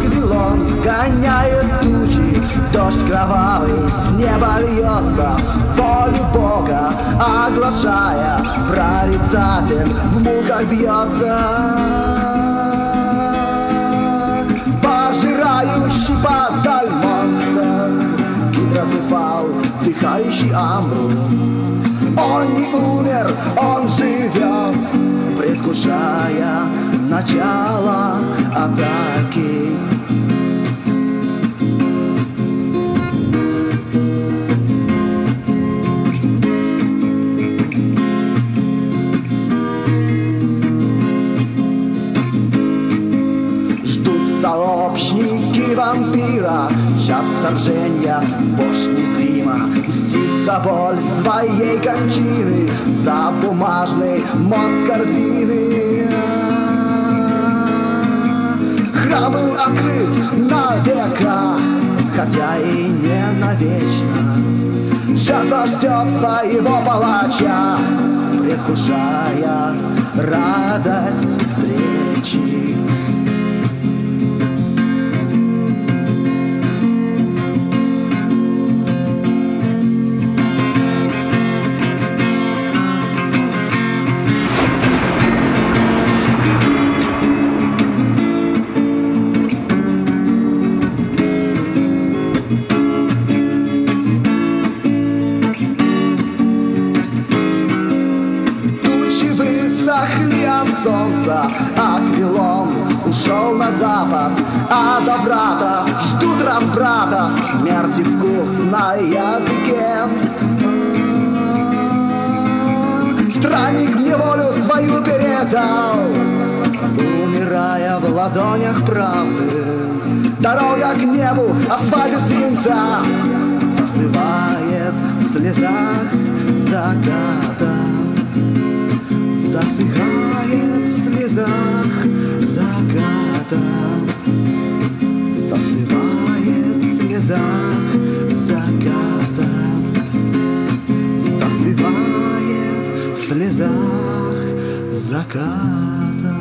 Вавилон гоняет тучи, дождь кровавый с неба льется, волю Бога оглашая, прорицатель в муках бьется. Пожирающий подаль монстр, гидрозефал, вдыхающий амбру. Он не умер, он живет, предвкушая начало атаки. Ждут сообщники вампира, час вторжения, вождь незримо мстит за боль своей кончины, за бумажный мост корзины. Храм был открыт на века, хотя и не навечно. Жертва ждет своего палача, предвкушая радость встречи. Солнца, Аквилон ушел на запад, а до врата ждут разбрата, смерти вкус на языке. Странник мне волю свою передал, умирая в ладонях правды. Дорога к небу, асфальт из свинца, застывает в слезах заката. Засыхает в слезах заката, застывает в слезах заката, застывает в слезах заката.